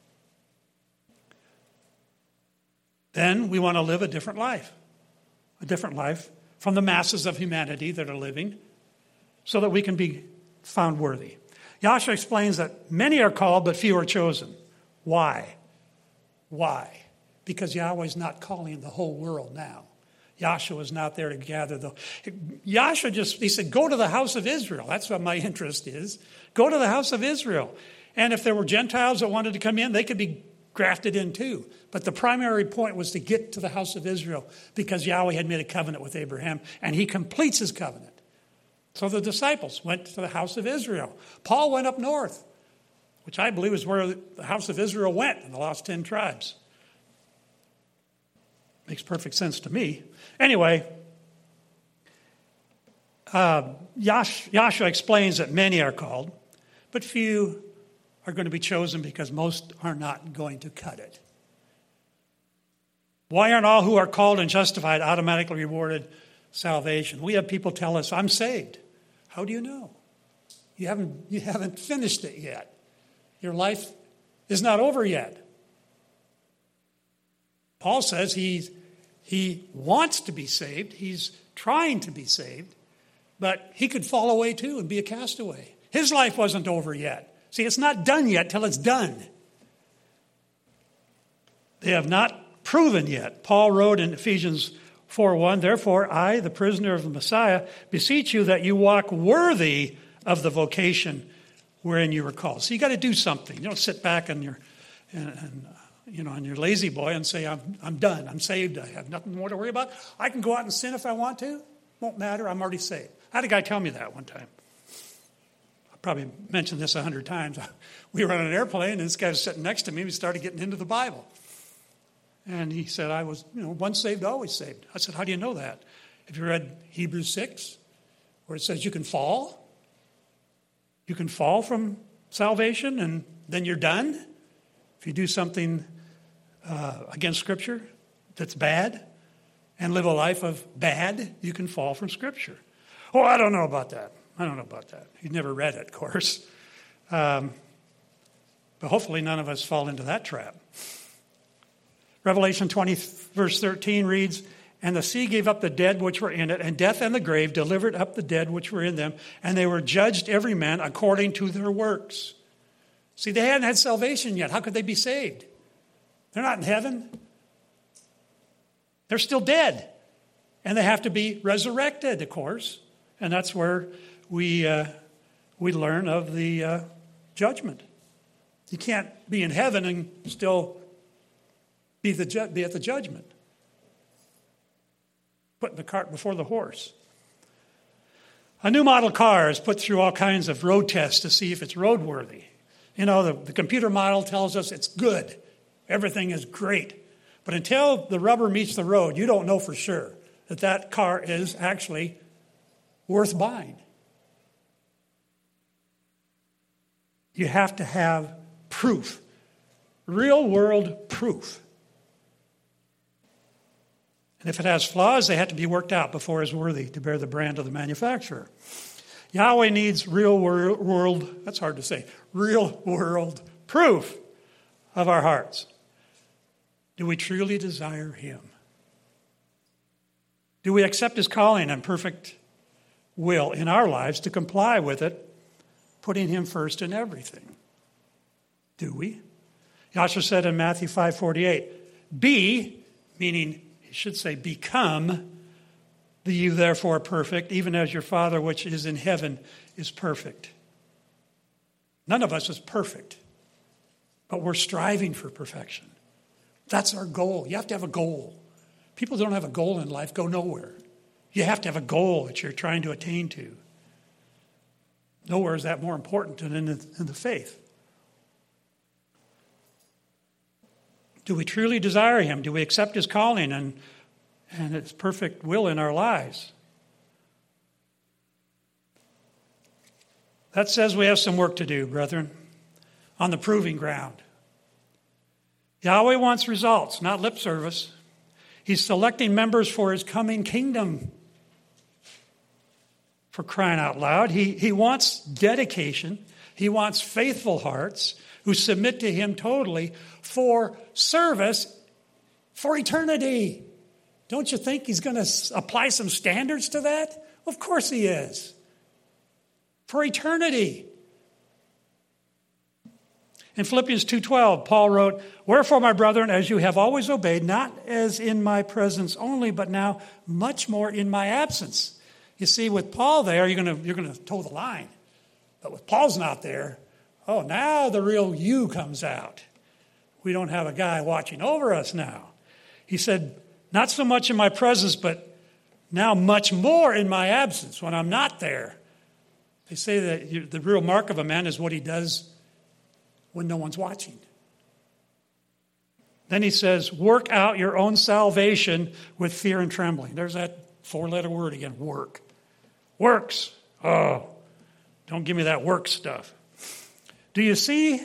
Then we want to live a different life from the masses of humanity that are living, so that we can be found worthy. Yahshua explains that many are called, but few are chosen. Why? Why? Because Yahweh's not calling the whole world now. Yahshua is not there to gather he said, go to the house of Israel. That's what my interest is. Go to the house of Israel. And if there were Gentiles that wanted to come in, they could be grafted in too. But the primary point was to get to the house of Israel, because Yahweh had made a covenant with Abraham, and he completes his covenant. So the disciples went to the house of Israel. Paul went up north, which I believe is where the house of Israel went in the lost 10 tribes. Makes perfect sense to me. Anyway, Yahshua explains that many are called, but few are going to be chosen, because most are not going to cut it. Why aren't all who are called and justified automatically rewarded salvation? We have people tell us, I'm saved. How do you know? You haven't finished it yet. Your life is not over yet. Paul says he wants to be saved. He's trying to be saved. But he could fall away too and be a castaway. His life wasn't over yet. See, it's not done yet till it's done. They have not proven yet. Paul wrote in Ephesians 4:1, therefore I, the prisoner of the Messiah, beseech you that you walk worthy of the vocation wherein you were called. So you got to do something. You don't sit back on your on your lazy boy and say, I'm done. I'm saved. I have nothing more to worry about. I can go out and sin if I want to. Won't matter. I'm already saved. I had a guy tell me that one time. I probably mentioned this 100 times. We were on an airplane, and this guy was sitting next to me. We started getting into the Bible. And he said, I was, once saved, always saved. I said, how do you know that? Have you read Hebrews 6, where it says you can fall? You can fall from salvation and then you're done. If you do something against Scripture that's bad and live a life of bad, you can fall from Scripture. Oh, I don't know about that. You've never read it, of course. But hopefully none of us fall into that trap. Revelation 20, verse 13 reads, "And the sea gave up the dead which were in it, and death and the grave delivered up the dead which were in them, and they were judged every man according to their works." See, they hadn't had salvation yet. How could they be saved? They're not in heaven. They're still dead. And they have to be resurrected, of course. And that's where we learn of the judgment. You can't be in heaven and still be at the judgment. Putting the cart before the horse. A new model car is put through all kinds of road tests to see if it's roadworthy. You know, the computer model tells us it's good. Everything is great. But until the rubber meets the road, you don't know for sure that car is actually worth buying. You have to have proof. Real world proof. And if it has flaws, they have to be worked out before it's worthy to bear the brand of the manufacturer. Yahweh needs real world, that's hard to say, real world proof of our hearts. Do we truly desire Him? Do we accept His calling and perfect will in our lives to comply with it, putting Him first in everything? Do we? Yahshua said in Matthew 5:48, "Be," meaning he should say become, "Be you therefore perfect, even as your Father which is in heaven is perfect." None of us is perfect, but we're striving for perfection. That's our goal. You have to have a goal. People don't have a goal in life, go nowhere. You have to have a goal that you're trying to attain to. Nowhere is that more important than in the faith. Do we truly desire Him? Do we accept His calling and His perfect will in our lives? That says we have some work to do, brethren, on the proving ground. Yahweh wants results, not lip service. He's selecting members for His coming kingdom. For crying out loud, He wants dedication. He wants faithful hearts who submit to Him totally for service for eternity. Don't you think He's going to apply some standards to that? Of course He is. For eternity. In Philippians 2:12, Paul wrote, "Wherefore, my brethren, as you have always obeyed, not as in my presence only, but now much more in my absence." You see, with Paul there, you're going to toe the line. But with Paul's not there, now the real you comes out. We don't have a guy watching over us now. He said, not so much in my presence, but now much more in my absence when I'm not there. They say that the real mark of a man is what he does when no one's watching. Then he says, work out your own salvation with fear and trembling. There's that 4-letter word again, work. Works. Oh, don't give me that work stuff. Do you see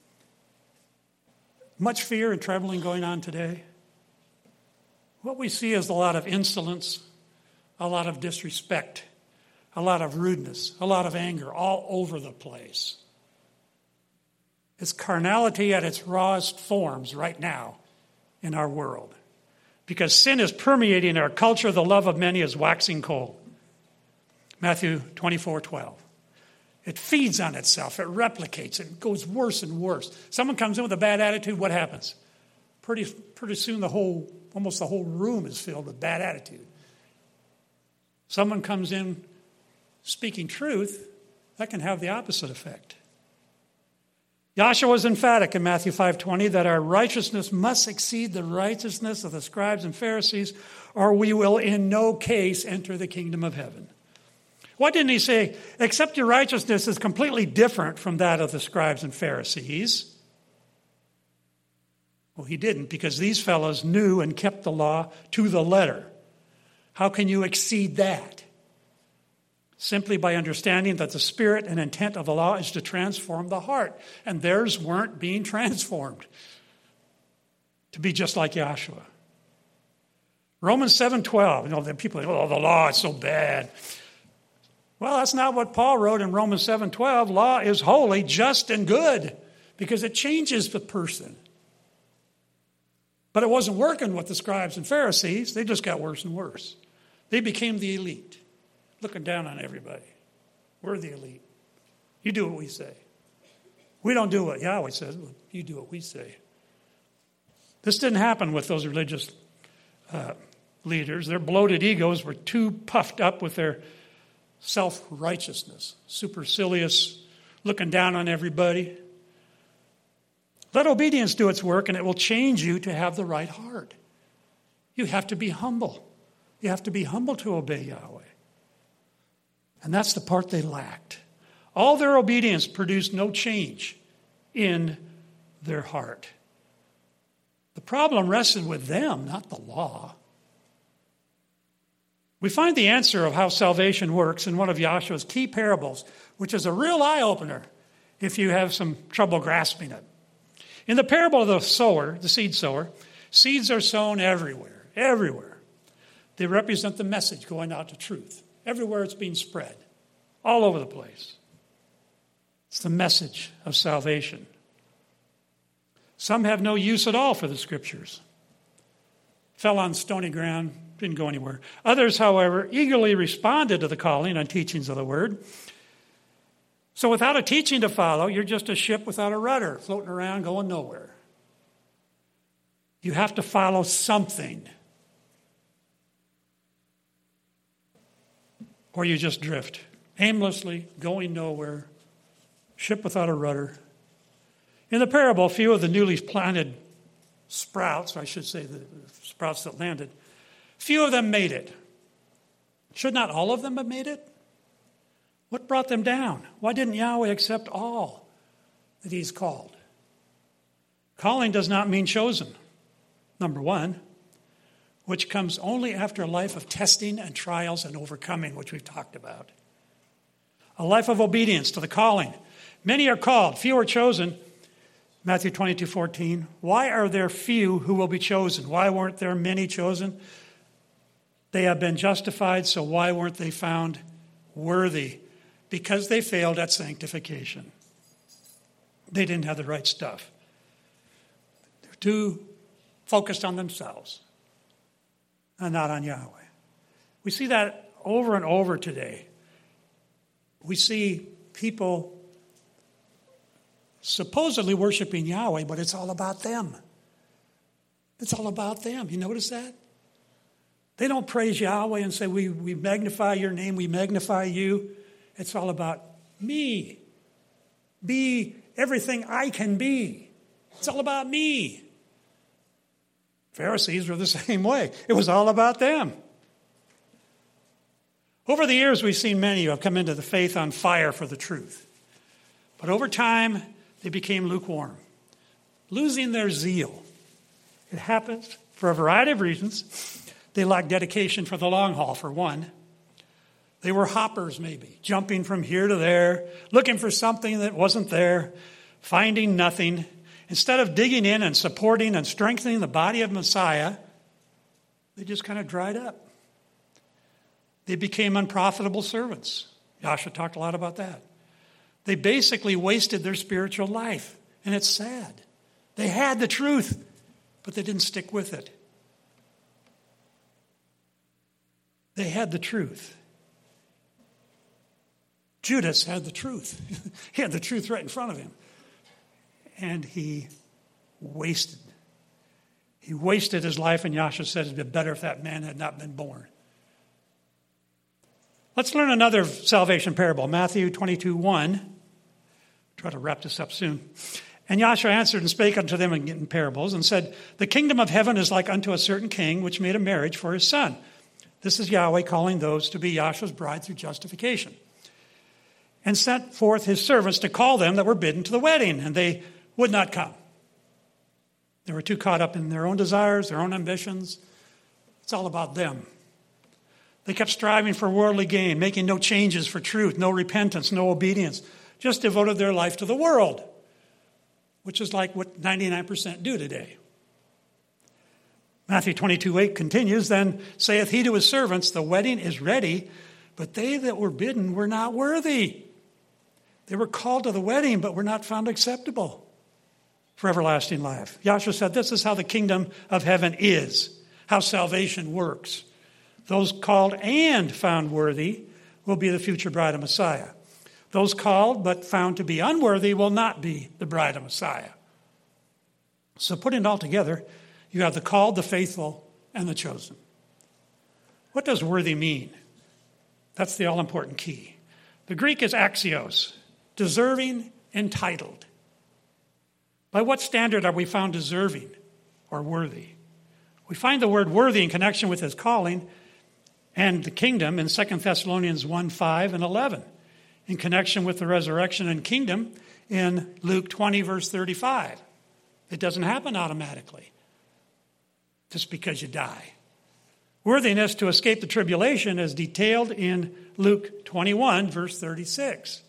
much fear and trembling going on today? What we see is a lot of insolence, a lot of disrespect, a lot of rudeness, a lot of anger all over the place. It's carnality at its rawest forms right now in our world. Because sin is permeating our culture, the love of many is waxing cold. Matthew 24:12. It feeds on itself. It replicates. It goes worse and worse. Someone comes in with a bad attitude, what happens? Pretty soon almost the whole room is filled with bad attitude. Someone comes in speaking truth, that can have the opposite effect. Yahshua was emphatic in Matthew 5:20 that our righteousness must exceed the righteousness of the scribes and Pharisees, or we will in no case enter the kingdom of heaven. What didn't he say? Except your righteousness is completely different from that of the scribes and Pharisees. Well, he didn't, because these fellows knew and kept the law to the letter. How can you exceed that? simply by understanding that the spirit and intent of the law is to transform the heart. And theirs weren't being transformed to be just like Yahshua. Romans 7:12, the people think, oh, the law is so bad. Well, that's not what Paul wrote in Romans 7:12. Law is holy, just, and good because it changes the person. But it wasn't working with the scribes and Pharisees. They just got worse and worse. They became the elite, looking down on everybody. We're the elite. You do what we say. We don't do what Yahweh says. You do what we say. This didn't happen with those religious leaders. Their bloated egos were too puffed up with their self-righteousness, supercilious, looking down on everybody. Let obedience do its work, and it will change you to have the right heart. You have to be humble. You have to be humble to obey Yahweh. And that's the part they lacked. All their obedience produced no change in their heart. The problem rested with them, not the law. We find the answer of how salvation works in one of Yahshua's key parables, which is a real eye-opener if you have some trouble grasping it. In the parable of the sower, the seed sower, seeds are sown everywhere, everywhere. They represent the message going out to truth. Everywhere it's being spread, all over the place. It's the message of salvation. Some have no use at all for the scriptures. Fell on stony ground, didn't go anywhere. Others, however, eagerly responded to the calling and teachings of the word. So without a teaching to follow, you're just a ship without a rudder, floating around, going nowhere. You have to follow something, or you just drift, aimlessly, going nowhere, ship without a rudder. In the parable, few of the newly planted sprouts, or I should say the sprouts that landed, few of them made it. Should not all of them have made it? What brought them down? Why didn't Yahweh accept all that he's called? Calling does not mean chosen, number one, which comes only after a life of testing and trials and overcoming, which we've talked about. A life of obedience to the calling. Many are called, few are chosen. Matthew 22:14. Why are there few who will be chosen? Why weren't there many chosen? They have been justified, so why weren't they found worthy? Because they failed at sanctification. They didn't have the right stuff. They're too focused on themselves and not on Yahweh. We see that over and over today. We see people supposedly worshiping Yahweh, but it's all about them. It's all about them. You notice that? They don't praise Yahweh and say, we magnify your name, we magnify you. It's all about me. Be everything I can be. It's all about me. Pharisees were the same way. It was all about them. Over the years, we've seen many who have come into the faith on fire for the truth. But over time, they became lukewarm, losing their zeal. It happens for a variety of reasons. They lacked dedication for the long haul, for one. They were hoppers, maybe, jumping from here to there, looking for something that wasn't there, finding nothing. Instead of digging in and supporting and strengthening the body of Messiah, they just kind of dried up. They became unprofitable servants. Yahshua talked a lot about that. They basically wasted their spiritual life, and it's sad. They had the truth, but they didn't stick with it. They had the truth. Judas had the truth. He had the truth right in front of him. And he wasted. He wasted his life, and Yahshua said it would be better if that man had not been born. Let's learn another salvation parable, Matthew 22:1. Try to wrap this up soon. And Yahshua answered and spake unto them in parables and said, the kingdom of heaven is like unto a certain king which made a marriage for his son. This is Yahweh calling those to be Yahshua's bride through justification. And sent forth his servants to call them that were bidden to the wedding, and they would not come. They were too caught up in their own desires, their own ambitions. It's all about them. They kept striving for worldly gain, making no changes for truth, no repentance, no obedience. Just devoted their life to the world, which is like what 99% do today. Matthew 22:8 continues, then saith he to his servants, the wedding is ready, but they that were bidden were not worthy. They were called to the wedding, but were not found acceptable for everlasting life. Yahshua said, this is how the kingdom of heaven is, how salvation works. Those called and found worthy will be the future bride of Messiah. Those called but found to be unworthy will not be the bride of Messiah. So putting it all together, you have the called, the faithful, and the chosen. What does worthy mean? That's the all-important key. The Greek is axios, deserving, entitled. By what standard are we found deserving or worthy? We find the word worthy in connection with his calling and the kingdom in 2 Thessalonians 1:5 and 11, in connection with the resurrection and kingdom in Luke 20, verse 35. It doesn't happen automatically just because you die. Worthiness to escape the tribulation is detailed in Luke 21, verse 36.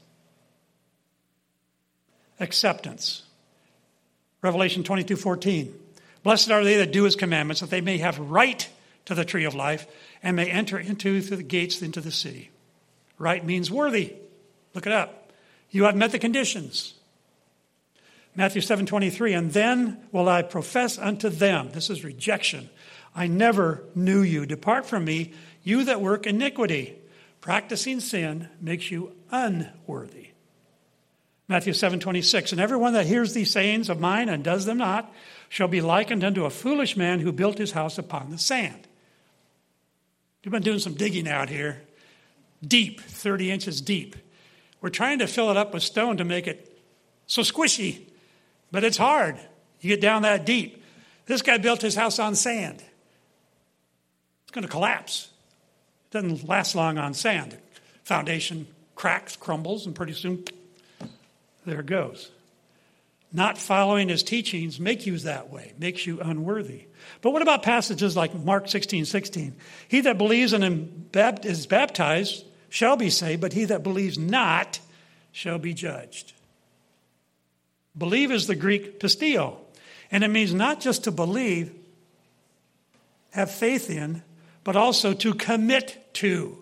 Acceptance. Revelation 22:14. Blessed are they that do his commandments, that they may have right to the tree of life and may enter into through the gates into the city. Right means worthy. Look it up. You have met the conditions. Matthew 7:23, and then will I profess unto them, this is rejection, I never knew you. Depart from me, you that work iniquity. Practicing sin makes you unworthy. Matthew 7:26, and everyone that hears these sayings of mine and does them not shall be likened unto a foolish man who built his house upon the sand. We've been doing some digging out here. Deep, 30 inches deep. We're trying to fill it up with stone to make it so squishy, but it's hard. You get down that deep. This guy built his house on sand. It's going to collapse. It doesn't last long on sand. Foundation cracks, crumbles, and pretty soon, there it goes. Not following his teachings make you that way, makes you unworthy. But what about passages like Mark 16:16? He that believes and is baptized shall be saved, but he that believes not shall be judged. Believe is the Greek pistio, and it means not just to believe, have faith in, but also to commit to.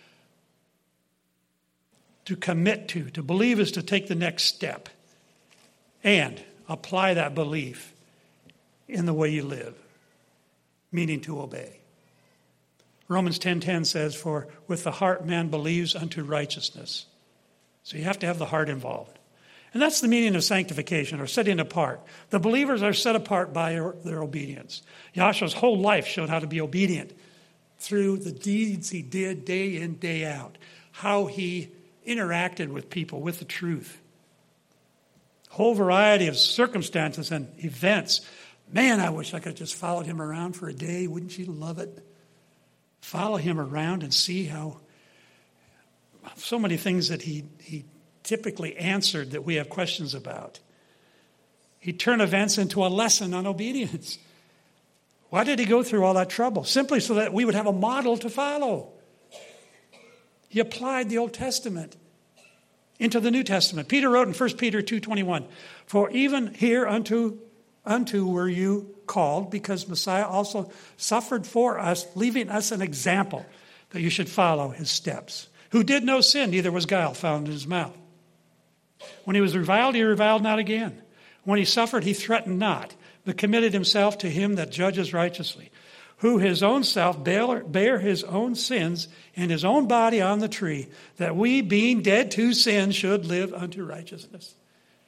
To commit to. To believe is to take the next step and apply that belief in the way you live, meaning to obey. Romans 10:10 says, for with the heart man believes unto righteousness. So you have to have the heart involved. And that's the meaning of sanctification, or setting apart. The believers are set apart by their obedience. Yahshua's whole life showed how to be obedient through the deeds he did day in, day out. How he interacted with people, with the truth. Whole variety of circumstances and events. Man, I wish I could have just followed him around for a day. Wouldn't you love it? Follow him around and see how so many things that he typically answered that we have questions about. He turned events into a lesson on obedience. Why did he go through all that trouble? Simply so that we would have a model to follow. He applied the Old Testament into the New Testament. Peter wrote in 1 Peter 2:21, for even here unto were you called, because Messiah also suffered for us, leaving us an example that you should follow his steps. Who did no sin, neither was guile found in his mouth. When he was reviled, he reviled not again. When he suffered, he threatened not, but committed himself to him that judges righteously, who his own self bare his own sins in his own body on the tree, that we, being dead to sin, should live unto righteousness.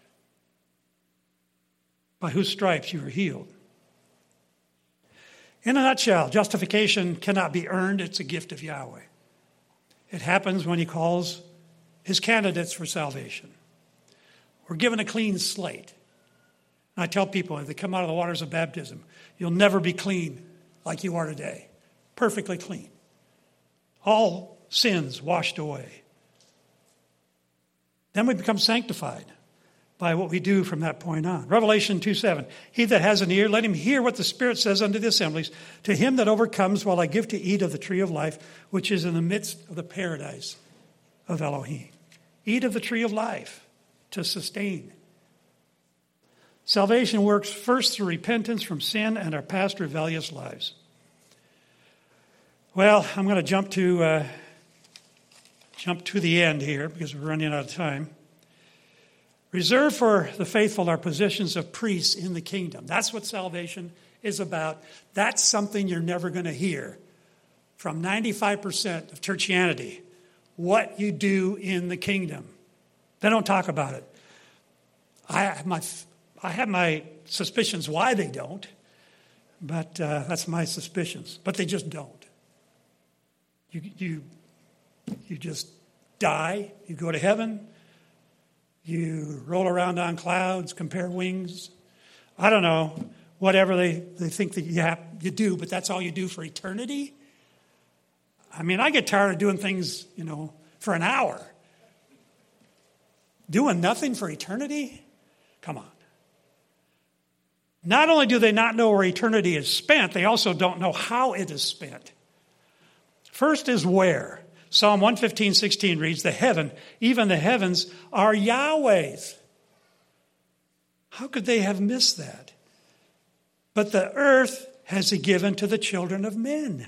By whose stripes you were healed. In a nutshell, justification cannot be earned. It's a gift of Yahweh. It happens when he calls his candidates for salvation. We're given a clean slate. And I tell people, if they come out of the waters of baptism, you'll never be clean like you are today. Perfectly clean. All sins washed away. Then we become sanctified. by what we do from that point on. Revelation 2:7. He that has an ear, let him hear what the Spirit says unto the assemblies. To him that overcomes will I give to eat of the tree of life, which is in the midst of the paradise of Elohim. Eat of the tree of life to sustain. Salvation works first through repentance from sin and our past rebellious lives. Well, I'm going to jump to the end here because we're running out of time. Reserved for the faithful are positions of priests in the kingdom. That's what salvation is about. That's something you're never going to hear from 95% of churchianity. What you do in the kingdom. They don't talk about it. I have my suspicions why they don't, but that's my suspicions. But they just don't. You just die. You go to heaven. You roll around on clouds, compare wings. I don't know, whatever they think that you do, but that's all you do for eternity? I mean, I get tired of doing things, for an hour. Doing nothing for eternity? Come on. Not only do they not know where eternity is spent, they also don't know how it is spent. First is where. Psalm 115:16 reads, even the heavens are Yahweh's. How could they have missed that? But the earth has he given to the children of men.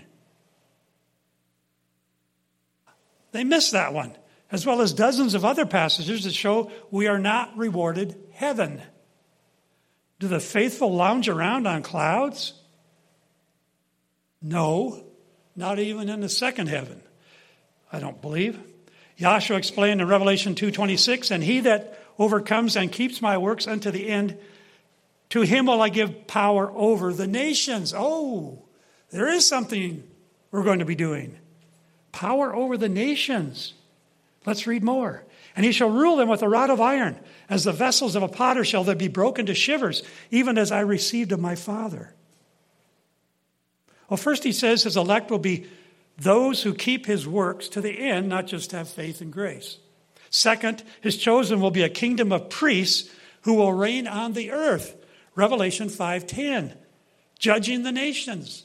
They missed that one, as well as dozens of other passages that show we are not rewarded heaven. Do the faithful lounge around on clouds? No, not even in the second heaven. I don't believe. Yahshua explained in Revelation 2:26, and he that overcomes and keeps my works unto the end, to him will I give power over the nations. Oh, there is something we're going to be doing. Power over the nations. Let's read more. And he shall rule them with a rod of iron. As the vessels of a potter shall they be broken to shivers, even as I received of my Father. Well, first he says his elect will be those who keep his works to the end, not just have faith and grace. Second, his chosen will be a kingdom of priests who will reign on the earth. Revelation 5:10, judging the nations.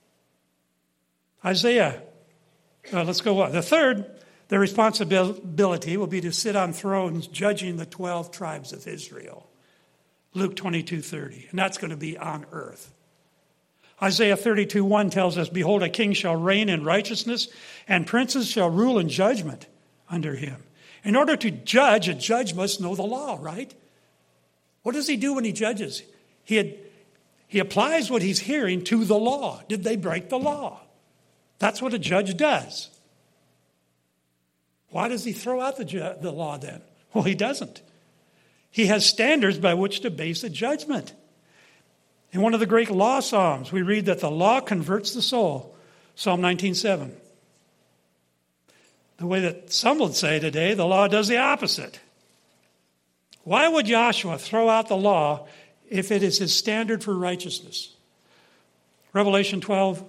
Isaiah, let's go on. The third, their responsibility will be to sit on thrones judging the 12 tribes of Israel. Luke 22:30, and that's going to be on earth. Isaiah 32:1 tells us, behold, a king shall reign in righteousness, and princes shall rule in judgment under him. In order to judge, a judge must know the law, right? What does he do when he judges? He applies what he's hearing to the law. Did they break the law? That's what a judge does. Why does he throw out the law then? Well, he doesn't. He has standards by which to base a judgment. In one of the great law psalms, we read that the law converts the soul. Psalm 19:7. The way that some would say today, the law does the opposite. Why would Yahshua throw out the law if it is his standard for righteousness? Revelation 12,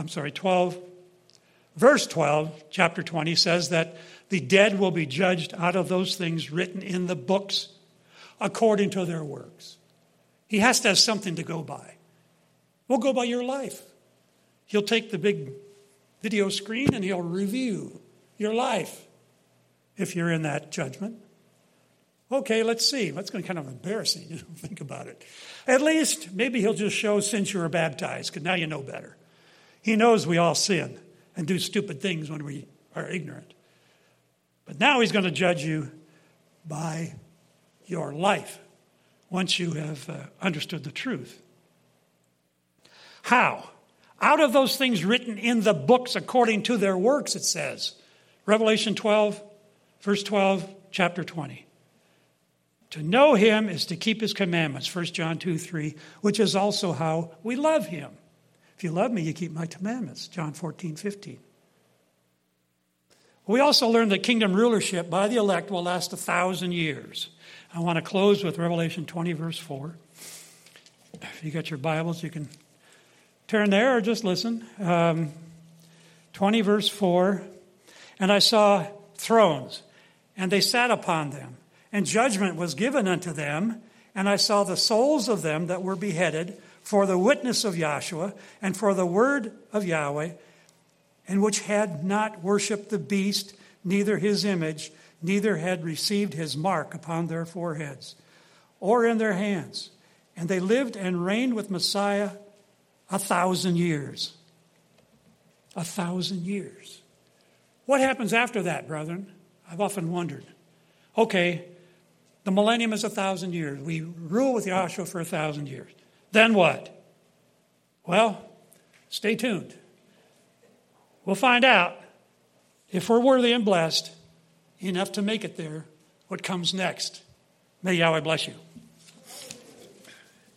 verse 12, chapter 20 says that the dead will be judged out of those things written in the books according to their works. He has to have something to go by. We'll go by your life. He'll take the big video screen and he'll review your life if you're in that judgment. Okay, let's see. That's going to be kind of embarrassing. Think about it. At least, maybe he'll just show since you were baptized, because now you know better. He knows we all sin and do stupid things when we are ignorant. But now he's going to judge you by your life once you have understood the truth. How? Out of those things written in the books according to their works, it says. Revelation 12, verse 12, chapter 20. To know him is to keep his commandments, 1 John 2:3, which is also how we love him. If you love me, you keep my commandments, John 14:15. We also learned that kingdom rulership by the elect will last 1,000 years. I want to close with Revelation 20, verse 4. If you got your Bibles, you can turn there or just listen. 20, verse 4. And I saw thrones, and they sat upon them. And judgment was given unto them, and I saw the souls of them that were beheaded for the witness of Yahshua and for the word of Yahweh, and which had not worshipped the beast, neither his image, neither had received his mark upon their foreheads or in their hands. And they lived and reigned with Messiah 1,000 years. 1,000 years. What happens after that, brethren? I've often wondered. Okay, the millennium is 1,000 years. We rule with Yahshua for 1,000 years. Then what? Well, stay tuned. We'll find out if we're worthy and blessed enough to make it there, what comes next. May Yahweh bless you.